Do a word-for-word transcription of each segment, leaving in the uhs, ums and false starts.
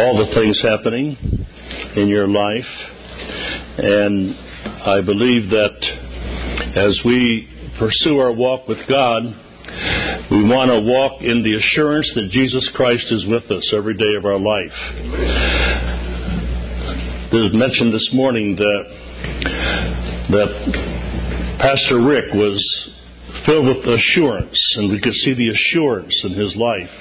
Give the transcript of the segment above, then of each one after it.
all the things happening in your life. And I believe that as we pursue our walk with God, we want to walk in the assurance that Jesus Christ is with us every day of our life. It was mentioned this morning that that Pastor Rick was filled with assurance, and we could see the assurance in his life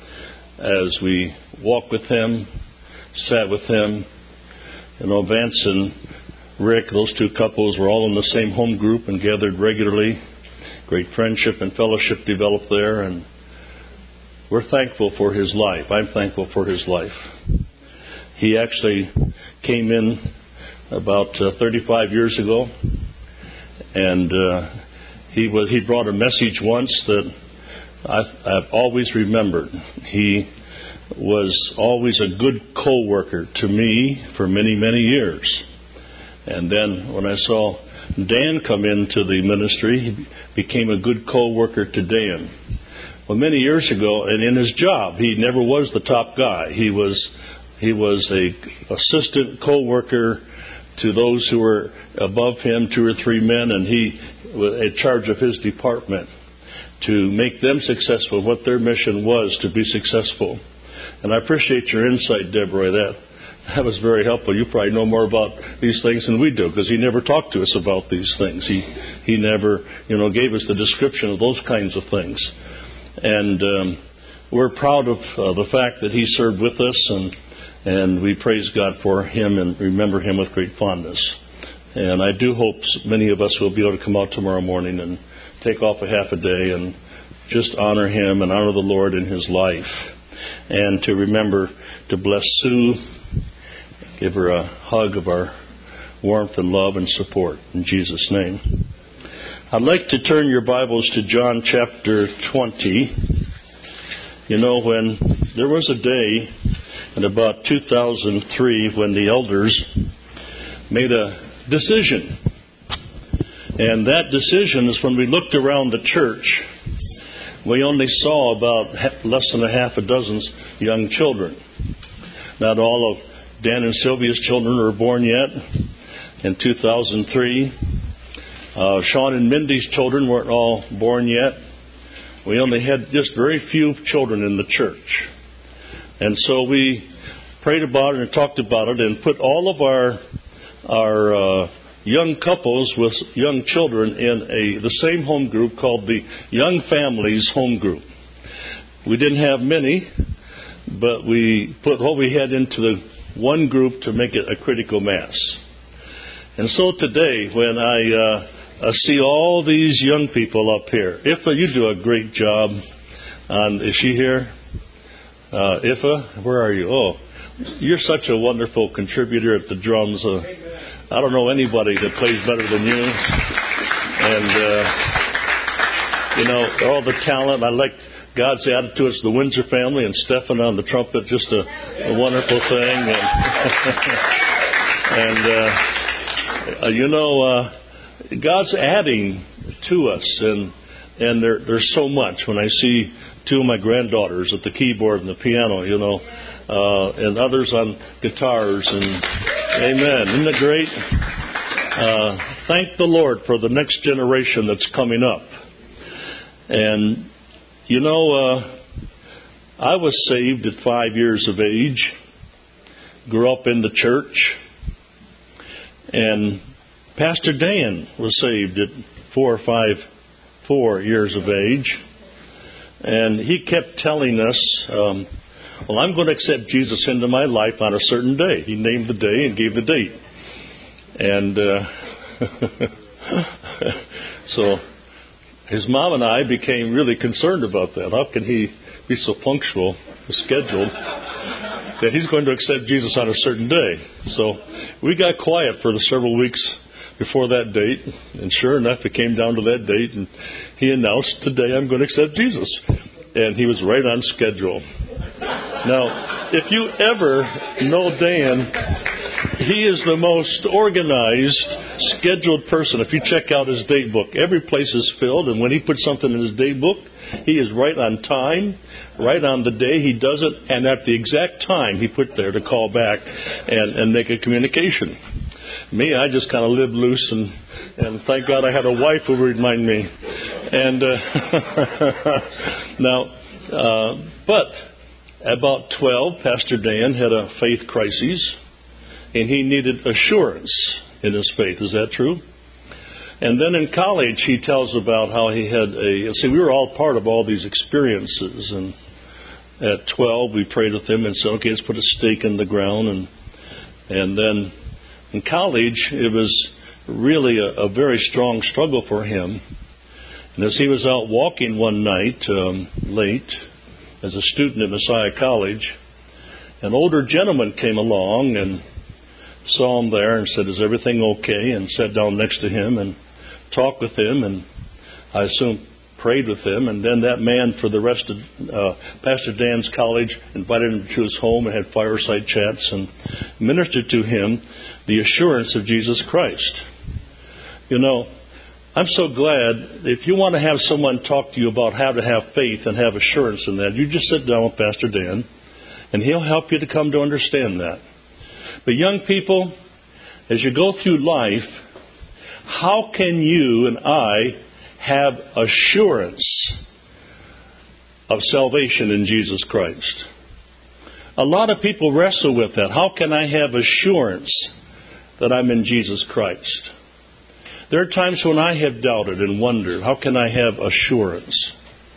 as we walked with him, sat with him. You know, Vance and Rick, those two couples were all in the same home group and gathered regularly. Great friendship and fellowship developed there, and we're thankful for his life. I'm thankful for his life. He actually came in about uh, thirty-five years ago, and uh, he was he brought a message once that I've, I've always remembered. He was always a good co-worker to me for many, many years. And then when I saw Dan come into the ministry, he became a good co-worker to Dan. Well, many years ago, and in his job, he never was the top guy. He was he was a assistant co-worker to those who were above him, two or three men, and he was in charge of his department to make them successful, what their mission was to be successful. And I appreciate your insight, Deborah. That that was very helpful. You probably know more about these things than we do, because he never talked to us about these things. He he never, you know, gave us the description of those kinds of things. And um, we're proud of uh, the fact that he served with us, and and we praise God for him and remember him with great fondness. And I do hope many of us will be able to come out tomorrow morning and take off a half a day and just honor him and honor the Lord in his life. And to remember to bless Sue, give her a hug of our warmth and love and support in Jesus' name. I'd like to turn your Bibles to John chapter twenty. You know, when there was a day in about two thousand three when the elders made a decision. And that decision is when we looked around the church, we only saw about less than a half a dozen young children. Not all of Dan and Sylvia's children were born yet in two thousand three. Uh, Sean and Mindy's children weren't all born yet. We only had just very few children in the church. And so we prayed about it and talked about it and put all of our our uh, young couples with young children in a the same home group called the Young Families Home Group. We didn't have many, but we put what we had into the one group to make it a critical mass. And so today, when I uh, I see all these young people up here, Ifa, you do a great job. On, is she here? Uh, Ifa, where are you? Oh, you're such a wonderful contributor at the drums. Uh, I don't know anybody that plays better than you. And, uh, you know, all the talent. I like God's added to us the Windsor family and Stephan on the trumpet. Just a, a wonderful thing. And, and uh, uh, you know, uh, God's adding to us. And and there, there's so much. When I see two of my granddaughters at the keyboard and the piano, you know, uh, and others on guitars. And amen. Isn't it great? Uh, thank the Lord for the next generation that's coming up. And, you know, uh, I was saved at five years of age, grew up in the church, and Pastor Dan was saved at four or five, four years of age. And he kept telling us, um, well, I'm going to accept Jesus into my life on a certain day. He named the day and gave the date. And uh, so his mom and I became really concerned about that. How can he be so punctual, scheduled, that he's going to accept Jesus on a certain day? So we got quiet for the several weeks before that date, and sure enough, it came down to that date, and he announced, today I'm going to accept Jesus. And he was right on schedule. Now, if you ever know Dan, He is the most organized, scheduled person. If you check out his date book, every place is filled, and when he puts something in his date book, he is right on time, right on the day he does it, and at the exact time he put there to call back and, and make a communication. Me, I just kind of live loose, and, and thank God I had a wife who would remind me. And uh, now, uh, but about twelve, Pastor Dan had a faith crisis, and he needed assurance in his faith. Is that true? And then in college, he tells about how he had a... See, we were all part of all these experiences. And at twelve, we prayed with him and said, okay, let's put a stake in the ground. And and then in college, it was really a, a very strong struggle for him. And as he was out walking one night, um, late, as a student at Messiah College, an older gentleman came along and saw him there and said, is everything okay? And sat down next to him and talked with him, and I assume prayed with him. And then that man, for the rest of uh, Pastor Dan's college, invited him to his home and had fireside chats and ministered to him the assurance of Jesus Christ. You know, I'm so glad if you want to have someone talk to you about how to have faith and have assurance in that, you just sit down with Pastor Dan, and he'll help you to come to understand that. But young people, as you go through life, how can you and I have assurance of salvation in Jesus Christ? A lot of people wrestle with that. How can I have assurance that I'm in Jesus Christ? There are times when I have doubted and wondered, how can I have assurance?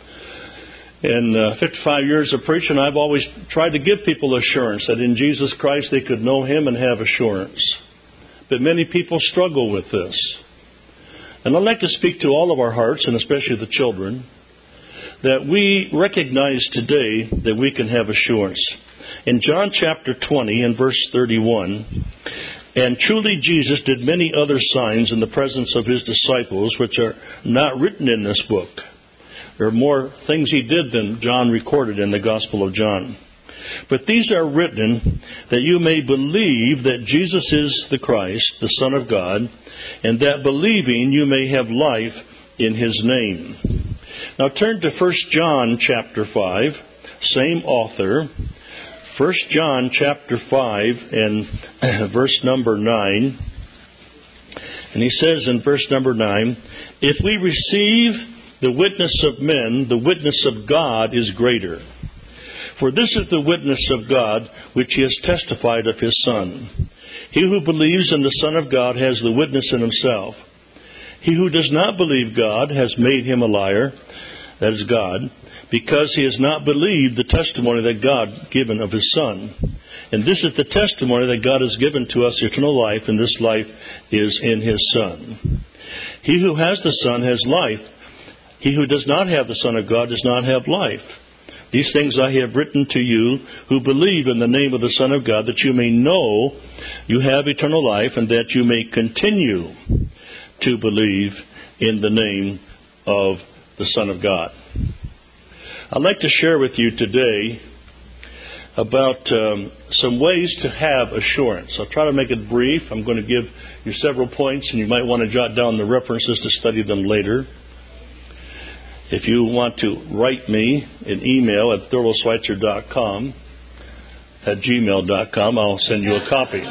In uh, fifty-five years of preaching, I've always tried to give people assurance that in Jesus Christ they could know Him and have assurance. But many people struggle with this. And I'd like to speak to all of our hearts, and especially the children, that we recognize today that we can have assurance. In John chapter twenty and verse thirty-one, and truly Jesus did many other signs in the presence of His disciples, which are not written in this book. There are more things He did than John recorded in the Gospel of John. But these are written that you may believe that Jesus is the Christ, the Son of God, and that believing you may have life in His name. Now turn to First John chapter five, same author. First John chapter five and verse number nine. And he says in verse number nine, if we receive the witness of men, the witness of God is greater. For this is the witness of God which He has testified of His Son. He who believes in the Son of God has the witness in himself. He who does not believe God has made him a liar, that is God, because he has not believed the testimony that God given of His Son. And this is the testimony that God has given to us eternal life, and this life is in His Son. He who has the Son has life. He who does not have the Son of God does not have life. These things I have written to you who believe in the name of the Son of God, that you may know you have eternal life, and that you may continue to believe in the name of the Son of God. I'd like to share with you today about um, some ways to have assurance. I'll try to make it brief. I'm going to give you several points, and you might want to jot down the references to study them later. If you want to write me an email at thurlow schweitzer dot com, at gmail dot com, I'll send you a copy.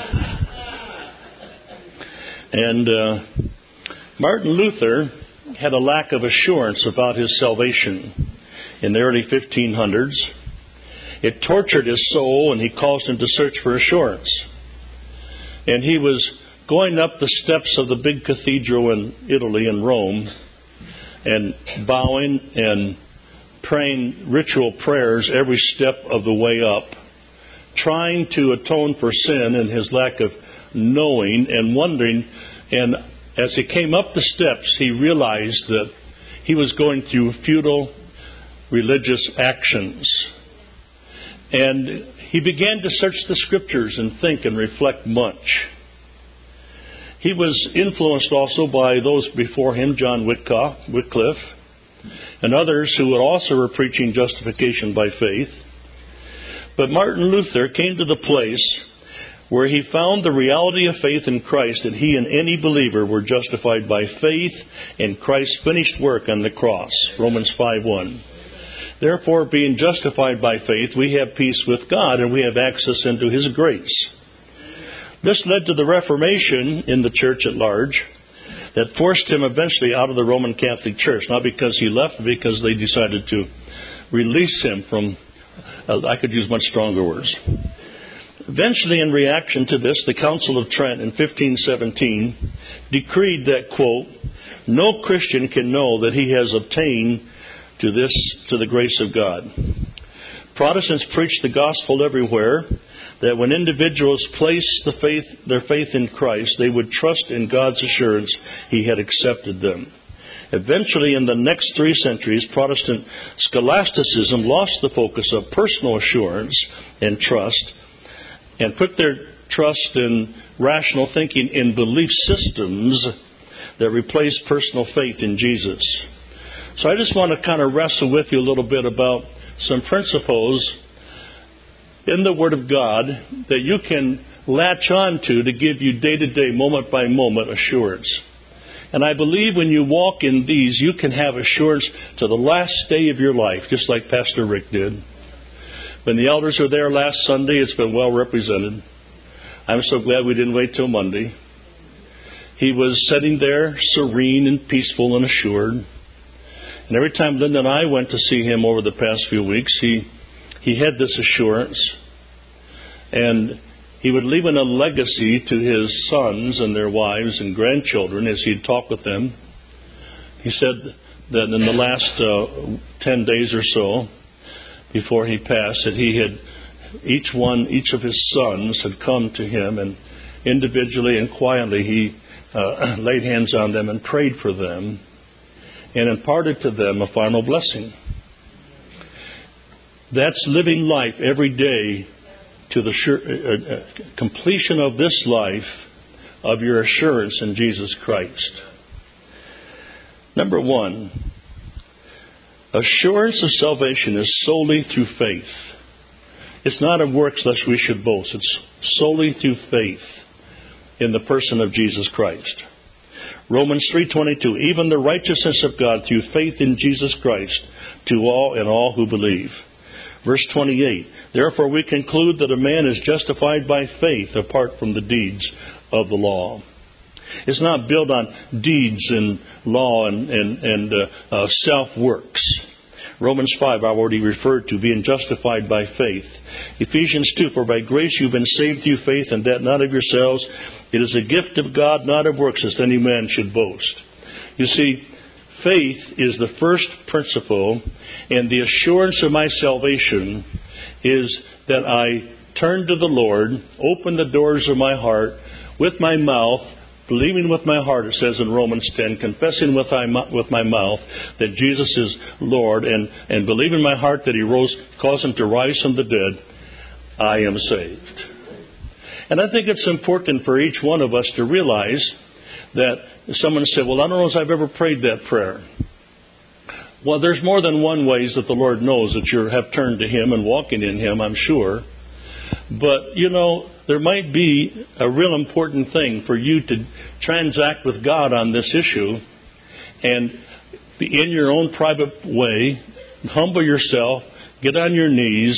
And uh, Martin Luther had a lack of assurance about his salvation in the early fifteen hundreds. It tortured his soul, and he caused him to search for assurance. And he was going up the steps of the big cathedral in Italy, in Rome, and bowing and praying ritual prayers every step of the way up, trying to atone for sin and his lack of knowing and wondering. And as he came up the steps, he realized that he was going through futile religious actions. And he began to search the Scriptures and think and reflect much. He was influenced also by those before him, John Wycliffe, and others who also were preaching justification by faith. But Martin Luther came to the place where he found the reality of faith in Christ, that he and any believer were justified by faith in Christ's finished work on the cross. Romans five one. Therefore, being justified by faith, we have peace with God, and we have access into his grace. This led to the Reformation in the church at large that forced him eventually out of the Roman Catholic Church, not because he left, but because they decided to release him from, uh, I could use much stronger words. Eventually, in reaction to this, the Council of Trent in fifteen seventeen decreed that, quote, no Christian can know that he has obtained to this, to the grace of God. Protestants preached the gospel everywhere, that when individuals placed the faith, their faith in Christ, they would trust in God's assurance he had accepted them. Eventually, in the next three centuries, Protestant scholasticism lost the focus of personal assurance and trust and put their trust in rational thinking in belief systems that replaced personal faith in Jesus. So I just want to kind of wrestle with you a little bit about some principles in the Word of God that you can latch on to to give you day-to-day, moment-by-moment assurance. And I believe when you walk in these, you can have assurance to the last day of your life, just like Pastor Rick did. When the elders were there last Sunday, it's been well represented. I'm so glad we didn't wait till Monday. He was sitting there serene and peaceful and assured. And every time Linda and I went to see him over the past few weeks, he he had this assurance. And he would leave in a legacy to his sons and their wives and grandchildren as he'd talk with them. He said that in the last uh, ten days or so, before he passed, that he had, each one, each of his sons had come to him, and individually and quietly he uh, laid hands on them and prayed for them and imparted to them a final blessing. That's living life every day to the sure, uh, uh, completion of this life of your assurance in Jesus Christ. Number one, assurance of salvation is solely through faith. It's not of works lest we should boast. It's solely through faith in the person of Jesus Christ. Romans three twenty-two, even the righteousness of God through faith in Jesus Christ to all and all who believe. Verse twenty-eight, therefore we conclude that a man is justified by faith apart from the deeds of the law. It's not built on deeds and law and, and, and uh, uh, self-works. Romans five, I've already referred to, being justified by faith. Ephesians two, for by grace you've been saved through faith, and that not of yourselves. It is a gift of God, not of works, lest any man should boast. You see, faith is the first principle, and the assurance of my salvation is that I turn to the Lord, open the doors of my heart with my mouth, believing with my heart, it says in Romans ten, confessing with my, with my mouth that Jesus is Lord, and, and believe in my heart that He rose, caused Him to rise from the dead, I am saved. And I think it's important for each one of us to realize that someone said, well, I don't know if I've ever prayed that prayer. Well, there's more than one ways that the Lord knows that you have turned to Him and walking in Him, I'm sure. But, you know, there might be a real important thing for you to transact with God on this issue and be in your own private way, humble yourself, get on your knees,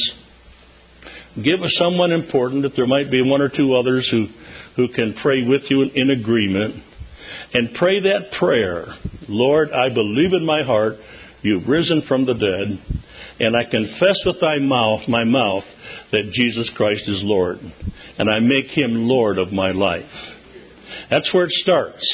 give someone important, that there might be one or two others who, who can pray with you in agreement, and pray that prayer. Lord, I believe in my heart you've risen from the dead, and I confess with thy mouth, my mouth, that Jesus Christ is Lord, and I make Him Lord of my life. That's where it starts.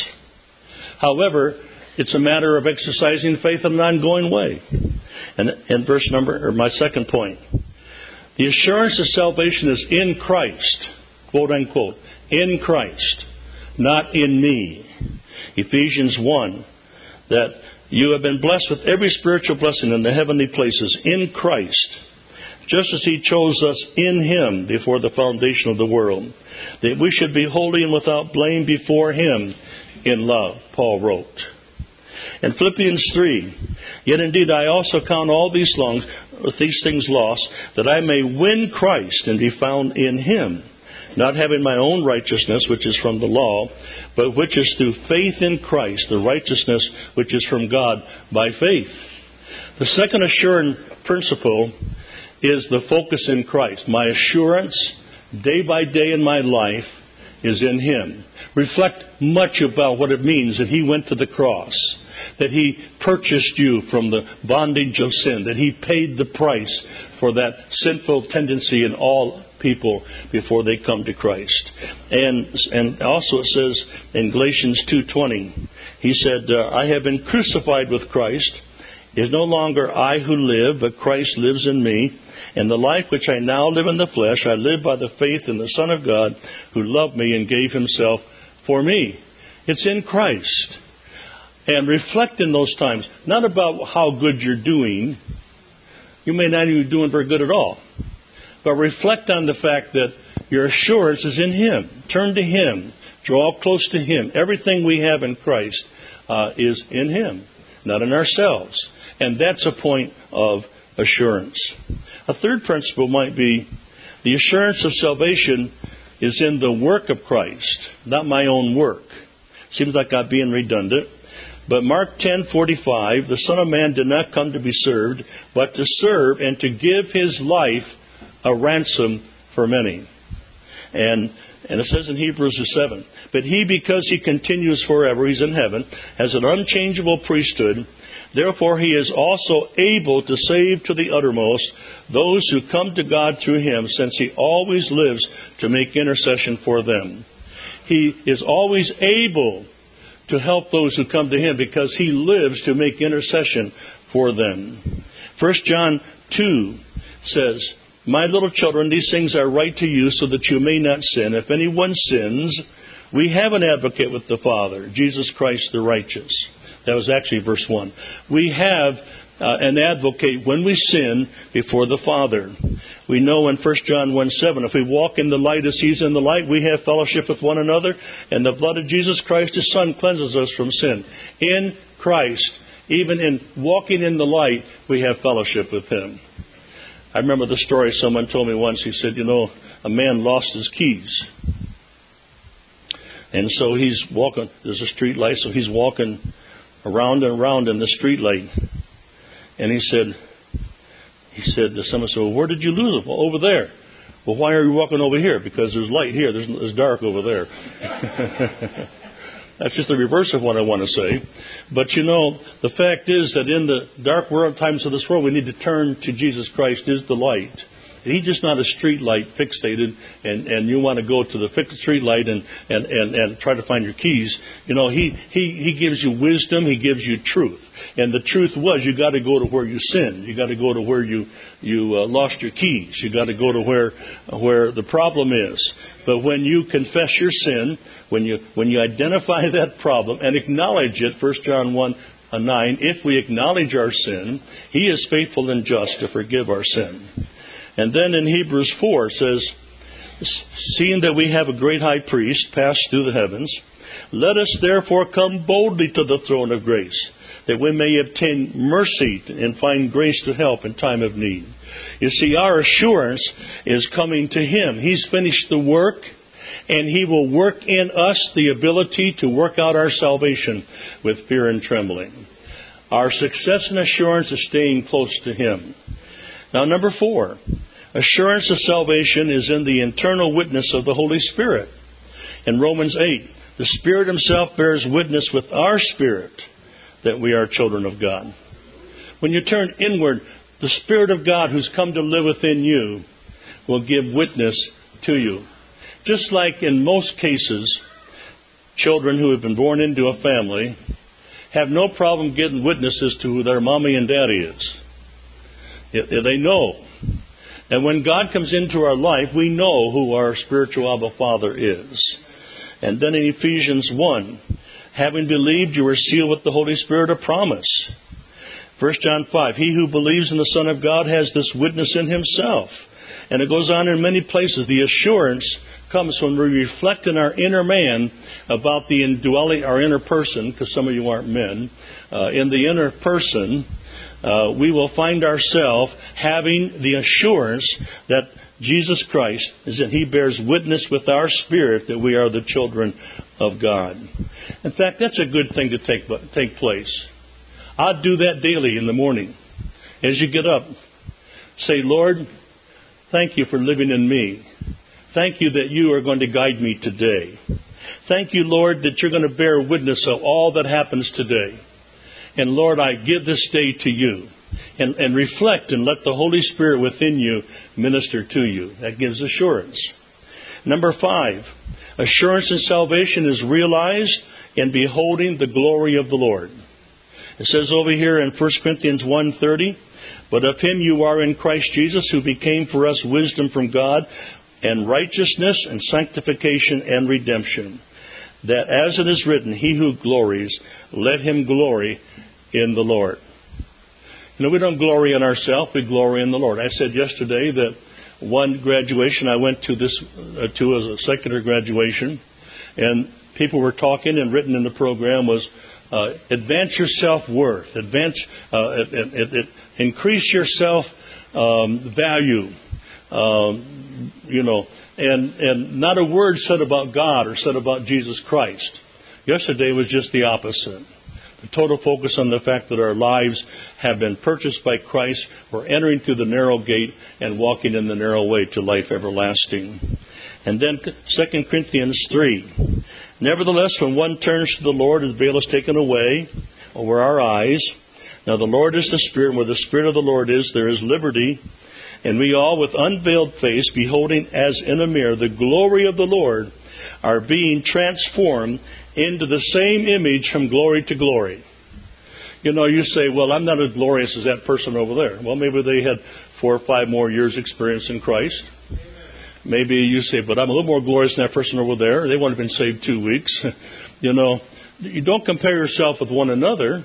However, it's a matter of exercising faith in an ongoing way. And, and verse number, or my second point, the assurance of salvation is in Christ, quote unquote, in Christ, not in me. Ephesians one, that you have been blessed with every spiritual blessing in the heavenly places in Christ, just as He chose us in Him before the foundation of the world, that we should be holy and without blame before Him in love, Paul wrote. In Philippians three, yet indeed I also count all these, longs, these things lost, that I may win Christ and be found in Him, not having my own righteousness, which is from the law, but which is through faith in Christ, the righteousness which is from God by faith. The second assuring principle is the focus in Christ. My assurance, day by day in my life, is in Him. Reflect much about what it means that He went to the cross, that He purchased you from the bondage of sin, that He paid the price for that sinful tendency in all people before they come to Christ. And and also it says in Galatians two twenty, He said, uh, I have been crucified with Christ. It is no longer I who live, but Christ lives in me. And the life which I now live in the flesh, I live by the faith in the Son of God, who loved me and gave Himself for me. It's in Christ. And reflect in those times, not about how good you're doing. You may not even be doing very good at all. But reflect on the fact that your assurance is in Him. Turn to Him. Draw close to Him. Everything we have in Christ uh, is in Him, not in ourselves. And that's a point of assurance. A third principle might be the assurance of salvation is in the work of Christ, not my own work. Seems like I'm being redundant. But Mark ten forty-five, the Son of Man did not come to be served, but to serve and to give His life a ransom for many. And and it says in Hebrews seven, but He, because He continues forever, He's in heaven, has an unchangeable priesthood. Therefore He is also able to save to the uttermost those who come to God through Him, since He always lives to make intercession for them. He is always able to help those who come to Him because He lives to make intercession for them. First John two says, my little children, these things I write to you so that you may not sin. If anyone sins, we have an advocate with the Father, Jesus Christ the righteous. That was actually verse one. We have uh, an advocate when we sin before the Father. We know in First John one seven, if we walk in the light as He's in the light, we have fellowship with one another, and the blood of Jesus Christ, His Son, cleanses us from sin. In Christ, even in walking in the light, we have fellowship with Him. I remember the story someone told me once. He said, you know, a man lost his keys. And so he's walking, there's a street light, so he's walking around and around in the street light. And he said, he said to someone, said, well, where did you lose them? Well, over there. Well, why are you walking over here? Because there's light here, there's, there's dark over there. That's just the reverse of what I want to say. But you know, the fact is that in the dark world times of this world, we need to turn to Jesus Christ is the light. He's just not a street light fixated, and, and you want to go to the street light and, and, and, and try to find your keys. You know, he, he, he gives you wisdom, He gives you truth. And the truth was, you got to go to where you sinned. You got to go to where you, you uh, lost your keys. You got to go to where, where the problem is. But when you confess your sin, when you, when you identify that problem and acknowledge it, First John one nine, if we acknowledge our sin, He is faithful and just to forgive our sin. And then in Hebrews four it says, seeing that we have a great high priest passed through the heavens, let us therefore come boldly to the throne of grace, that we may obtain mercy and find grace to help in time of need. You see, our assurance is coming to Him. He's finished the work, and He will work in us the ability to work out our salvation with fear and trembling. Our success and assurance is staying close to Him. Now, number four, assurance of salvation is in the internal witness of the Holy Spirit. In Romans eight, the Spirit Himself bears witness with our spirit that we are children of God. When you turn inward, the Spirit of God who's come to live within you will give witness to you. Just like in most cases, children who have been born into a family have no problem getting witnesses to who their mommy and daddy is. They know. And when God comes into our life, we know who our spiritual Abba Father is. And then in Ephesians one, having believed, you are sealed with the Holy Spirit of promise. First John five, he who believes in the Son of God has this witness in himself. And it goes on in many places. The assurance comes when we reflect in our inner man about the indwelling, our inner person, because some of you aren't men, uh, in the inner person, uh, we will find ourselves having the assurance that Jesus Christ is that He bears witness with our spirit that we are the children of God. In fact, that's a good thing to take take place. I'd do that daily in the morning. As you get up, say, Lord, thank you for living in me. Thank you that you are going to guide me today. Thank you, Lord, that you're going to bear witness of all that happens today. And Lord, I give this day to you. And, and reflect and let the Holy Spirit within you minister to you. That gives assurance. Number five, assurance in salvation is realized in beholding the glory of the Lord. It says over here in First Corinthians one thirty, but of Him you are in Christ Jesus, who became for us wisdom from God, and righteousness and sanctification and redemption. That as it is written, He who glories, let him glory in the Lord. You know, we don't glory in ourselves, we glory in the Lord. I said yesterday that one graduation I went to this uh, to as a secular graduation, and people were talking, and written in the program was uh, advance your self-worth, advance, uh, it, it, it, increase your self-value, um, um, you know, and, and not a word said about God or said about Jesus Christ. Yesterday was just the opposite. The total focus on the fact that our lives have been purchased by Christ. We're entering through the narrow gate and walking in the narrow way to life everlasting. And then Second Corinthians three. Nevertheless, when one turns to the Lord, His veil is taken away over our eyes. Now the Lord is the Spirit, and where the Spirit of the Lord is, there is liberty. And we all, with unveiled face, beholding as in a mirror the glory of the Lord, are being transformed into the same image from glory to glory. You know, you say, well, I'm not as glorious as that person over there. Well, maybe they had four or five more years experience in Christ. Maybe you say, but I'm a little more glorious than that person over there. They won't have been saved two weeks. You know, you don't compare yourself with one another.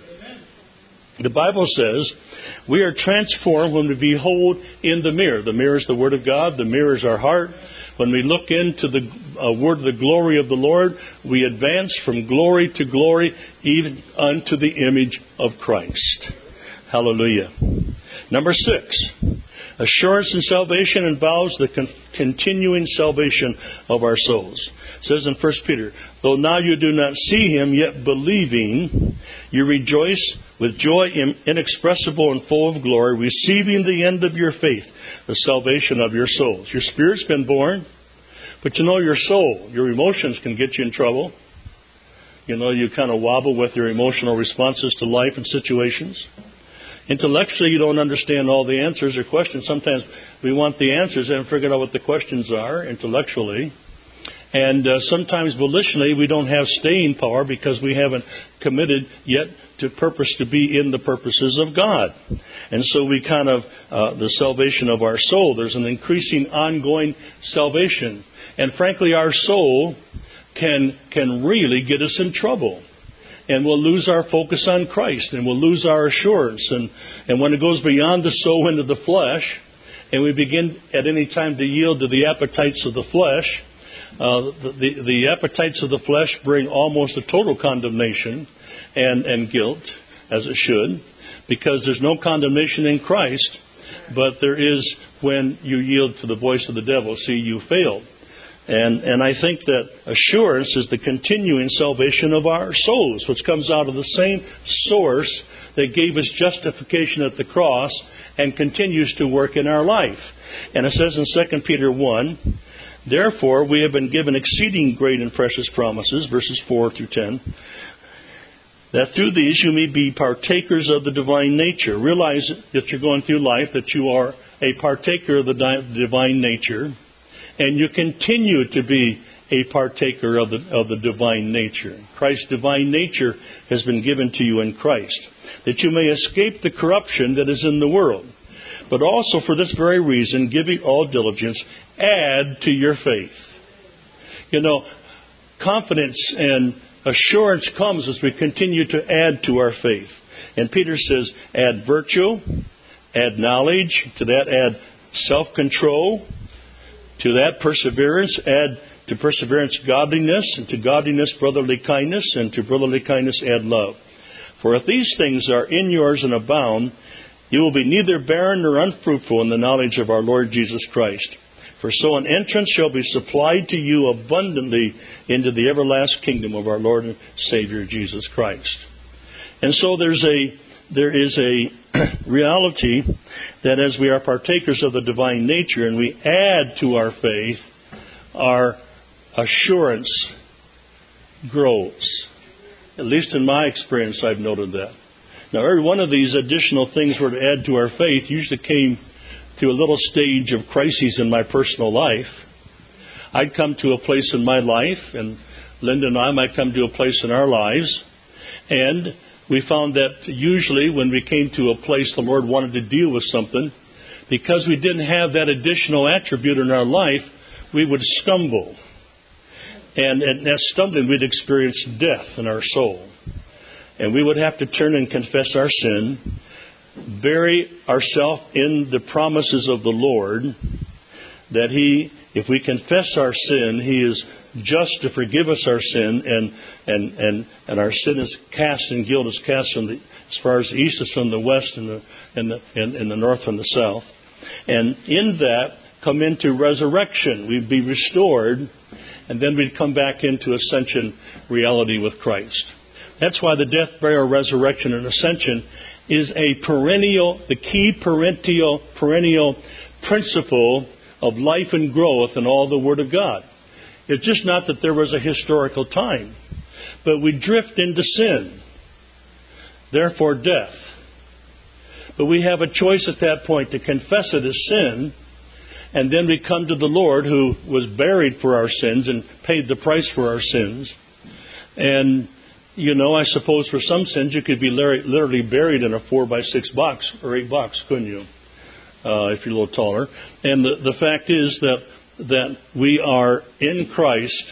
The Bible says we are transformed when we behold in the mirror. The mirror is the Word of God. The mirror is our heart. When we look into the uh, word of the glory of the Lord, we advance from glory to glory, even unto the image of Christ. Hallelujah. Number six, assurance in salvation involves the con- continuing salvation of our souls. It says in First Peter, though now you do not see Him, yet believing, you rejoice with joy inexpressible and full of glory, receiving the end of your faith, the salvation of your souls. Your spirit's been born, but you know your soul, your emotions can get you in trouble. You know, you kind of wobble with your emotional responses to life and situations. Intellectually, you don't understand all the answers or questions. Sometimes we want the answers and figure out what the questions are intellectually. And uh, sometimes volitionally, we don't have staying power because we haven't committed yet to purpose to be in the purposes of God. And so we kind of, uh, the salvation of our soul, there's an increasing ongoing salvation. And frankly, our soul can can really get us in trouble. And we'll lose our focus on Christ, and we'll lose our assurance. And, and when it goes beyond the soul into the flesh, and we begin at any time to yield to the appetites of the flesh, Uh, the, the, the appetites of the flesh bring almost a total condemnation and, and guilt, as it should, because there's no condemnation in Christ, but there is when you yield to the voice of the devil. See, you failed. And, and I think that assurance is the continuing salvation of our souls, which comes out of the same source that gave us justification at the cross and continues to work in our life. And it says in Second Peter one, therefore, we have been given exceeding great and precious promises, verses four through ten, that through these you may be partakers of the divine nature. Realize that you're going through life, that you are a partaker of the di- divine nature, and you continue to be a partaker of the, of the divine nature. Christ's divine nature has been given to you in Christ, that you may escape the corruption that is in the world. But also for this very reason, giving all diligence, add to your faith. You know, confidence and assurance comes as we continue to add to our faith. And Peter says, add virtue, add knowledge, to that add self-control, to that perseverance, add to perseverance godliness, and to godliness brotherly kindness, and to brotherly kindness add love. For if these things are in yours and abound, you will be neither barren nor unfruitful in the knowledge of our Lord Jesus Christ. For so an entrance shall be supplied to you abundantly into the everlasting kingdom of our Lord and Savior Jesus Christ. And so there's a there is a reality that as we are partakers of the divine nature and we add to our faith, our assurance grows. At least in my experience, I've noted that. Now, every one of these additional things were to add to our faith usually came to a little stage of crises in my personal life. I'd come to a place in my life, and Linda and I might come to a place in our lives, and we found that usually when we came to a place the Lord wanted to deal with something, because we didn't have that additional attribute in our life, we would stumble. And in that stumbling, we'd experience death in our soul. And we would have to turn and confess our sin, bury ourselves in the promises of the Lord, that He, if we confess our sin, He is just to forgive us our sin, and and and, and our sin is cast, and guilt is cast from the, as far as the east is from the west, and the and the and, and the north from the south. And in that come into resurrection. We'd be restored, and then we'd come back into ascension reality with Christ. That's why the death, burial, resurrection, and ascension is a perennial, the key perennial, perennial principle of life and growth in all the Word of God. It's just not that there was a historical time, but we drift into sin, therefore death. But we have a choice at that point to confess it as sin, and then we come to the Lord who was buried for our sins and paid the price for our sins. And, you know, I suppose for some sins you could be literally buried in a four by six box or eight box, couldn't you? Uh, if you're a little taller. And the, the fact is that that we are in Christ.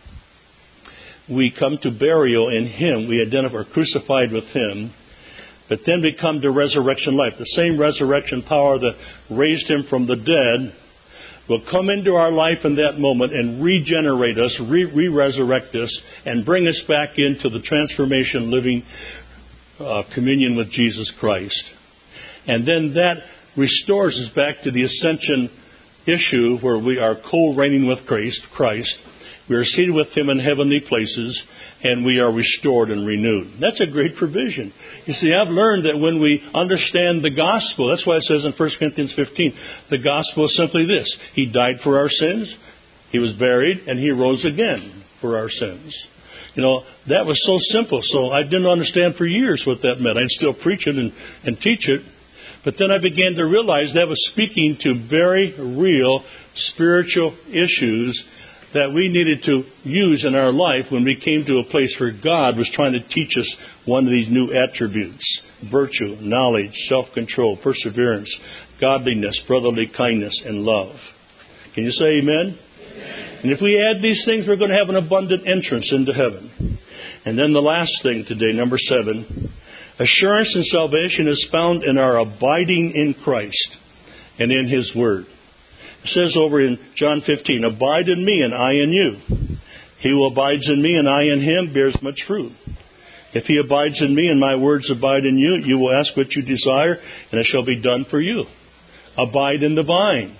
We come to burial in Him. We identify, are crucified with Him. But then we come to resurrection life. The same resurrection power that raised Him from the dead will come into our life in that moment and regenerate us, re- re-resurrect us, and bring us back into the transformation, living uh, communion with Jesus Christ. And then that restores us back to the ascension issue where we are co-reigning with Christ. Christ. We are seated with Him in heavenly places, and we are restored and renewed. That's a great provision. You see, I've learned that when we understand the gospel, that's why it says in First Corinthians fifteen, the gospel is simply this: He died for our sins, He was buried, and He rose again for our sins. You know, that was so simple. So I didn't understand for years what that meant. I'd still preach it and, and teach it. But then I began to realize that was speaking to very real spiritual issues that we needed to use in our life when we came to a place where God was trying to teach us one of these new attributes: virtue, knowledge, self-control, perseverance, godliness, brotherly kindness, and love. Can you say amen? Amen. And if we add these things, we're going to have an abundant entrance into heaven. And then the last thing today, number seven, assurance and salvation is found in our abiding in Christ and in His Word. It says over in John fifteen, abide in me and I in you. He who abides in me and I in him bears much fruit. If he abides in me and my words abide in you, you will ask what you desire, and it shall be done for you. Abide in the vine.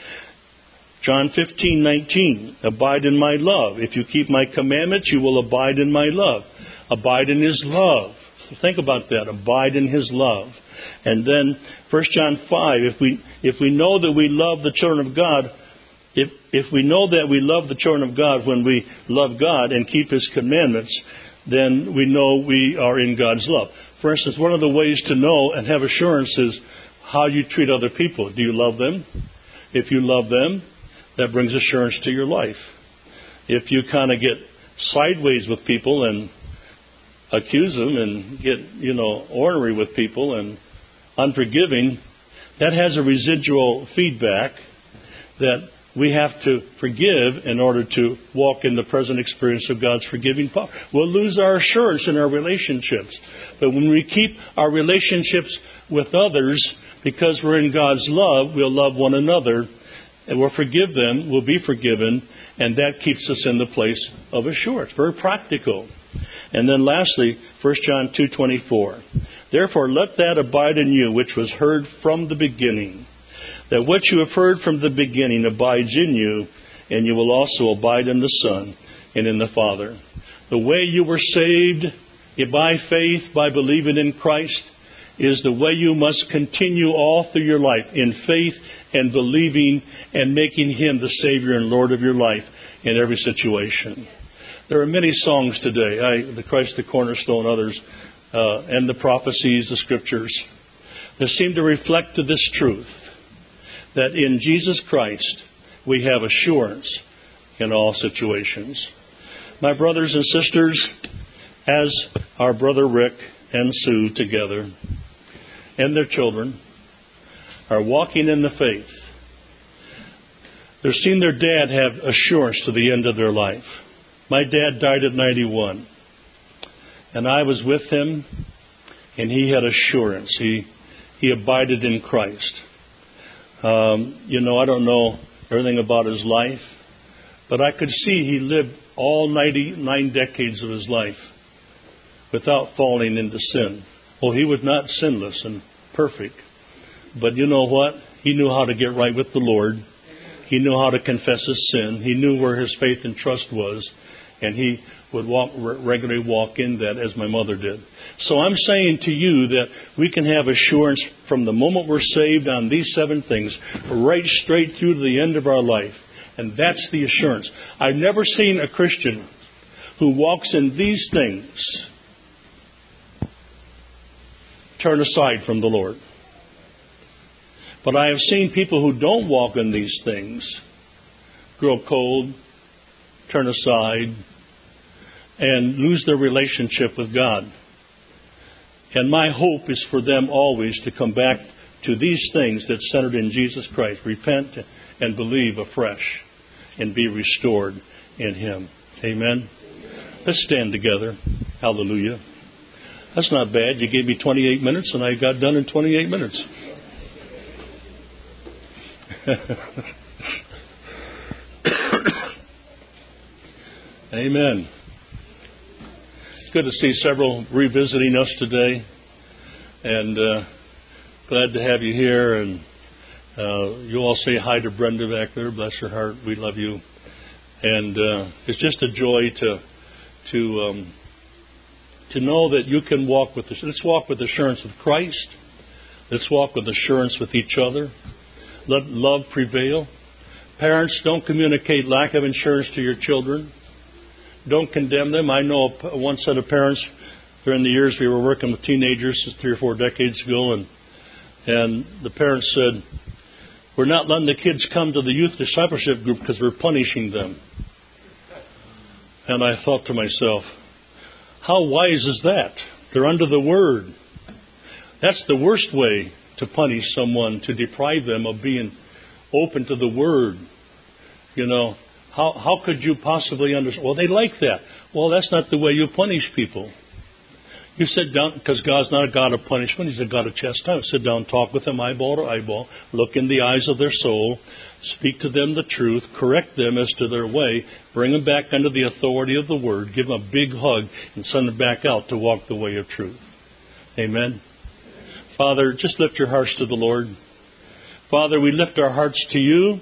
John fifteen nineteen, abide in my love. If you keep my commandments, you will abide in my love. Abide in His love. Think about that. Abide in His love. And then First John five, if we if we know that we love the children of God, if if we know that we love the children of God when we love God and keep His commandments, then we know we are in God's love. For instance, one of the ways to know and have assurance is how you treat other people. Do you love them? If you love them, that brings assurance to your life. If you kind of get sideways with people and accuse them and get, you know, ornery with people and unforgiving, that has a residual feedback that we have to forgive in order to walk in the present experience of God's forgiving power. We'll lose our assurance in our relationships. But when we keep our relationships with others, because we're in God's love, we'll love one another, and we'll forgive them, we'll be forgiven, and that keeps us in the place of assurance. Very practical. And then lastly, First John two twenty-four. Therefore let that abide in you which was heard from the beginning, that what you have heard from the beginning abides in you, and you will also abide in the Son and in the Father. The way you were saved by faith, by believing in Christ, is the way you must continue all through your life, in faith and believing and making Him the Savior and Lord of your life in every situation. There are many songs today, I, the Christ the Cornerstone, others, uh, and the prophecies, the Scriptures, that seem to reflect to this truth, that in Jesus Christ we have assurance in all situations. My brothers and sisters, as our brother Rick and Sue together and their children are walking in the faith, they're seeing their dad have assurance to the end of their life. My dad died at ninety-one, and I was with him, and he had assurance. He he abided in Christ. Um, you know, I don't know everything about his life, but I could see he lived all ninety-nine decades of his life without falling into sin. Well, he was not sinless and perfect, but you know what? He knew how to get right with the Lord. He knew how to confess his sin. He knew where his faith and trust was, and he would walk, regularly walk in that as my mother did. So I'm saying to you that we can have assurance from the moment we're saved on these seven things, right straight through to the end of our life. And that's the assurance. I've never seen a Christian who walks in these things turn aside from the Lord. But I have seen people who don't walk in these things grow cold, turn aside, and lose their relationship with God. And my hope is for them always to come back to these things that centered in Jesus Christ. Repent and believe afresh and be restored in Him. Amen. Let's stand together. Hallelujah. That's not bad. You gave me twenty-eight minutes and I got done in twenty-eight minutes. Amen. It's good to see several revisiting us today, and uh, glad to have you here. And uh, you all say hi to Brenda back there. Bless her heart. We love you. And uh, it's just a joy to to um, to know that you can walk with. Let's walk with assurance with Christ. Let's walk with assurance with each other. Let love prevail. Parents, don't communicate lack of insurance to your children. Don't condemn them. I know one set of parents during the years we were working with teenagers three or four decades ago, and and the parents said, we're not letting the kids come to the youth discipleship group because we're punishing them. And I thought to myself, how wise is that? They're under the Word. That's the worst way to punish someone, to deprive them of being open to the Word. You know, how how could you possibly understand? Well, they like that. Well, that's not the way you punish people. You sit down, because God's not a God of punishment. He's a God of chastisement. Sit down, talk with them eyeball to eyeball, look in the eyes of their soul, speak to them the truth, correct them as to their way, bring them back under the authority of the Word, give them a big hug, and send them back out to walk the way of truth. Amen. Father, just lift your hearts to the Lord. Father, we lift our hearts to you.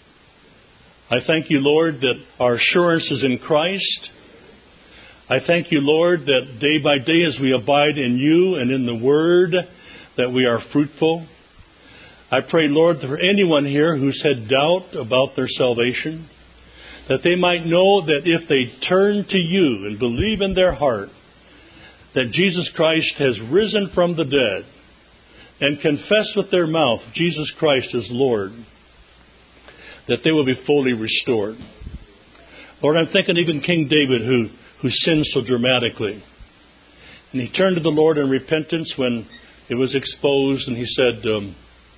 I thank you, Lord, that our assurance is in Christ. I thank you, Lord, that day by day as we abide in you and in the Word, that we are fruitful. I pray, Lord, for anyone here who's had doubt about their salvation, that they might know that if they turn to you and believe in their heart that Jesus Christ has risen from the dead, and confess with their mouth Jesus Christ is Lord, that they will be fully restored. Lord, I'm thinking even King David, who, who sinned so dramatically. And he turned to the Lord in repentance when it was exposed, and he said, um,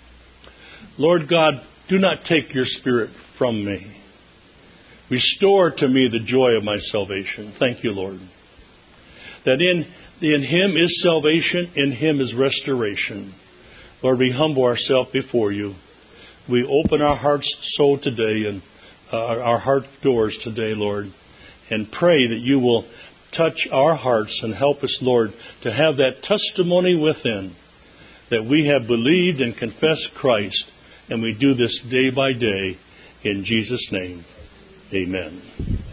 Lord God, do not take your Spirit from me. Restore to me the joy of my salvation. Thank you, Lord. That in, in Him is salvation, in Him is restoration. Lord, we humble ourselves before you. We open our hearts so today, and uh, our heart doors today, Lord, and pray that you will touch our hearts and help us, Lord, to have that testimony within that we have believed and confessed Christ, and we do this day by day in Jesus' name. Amen.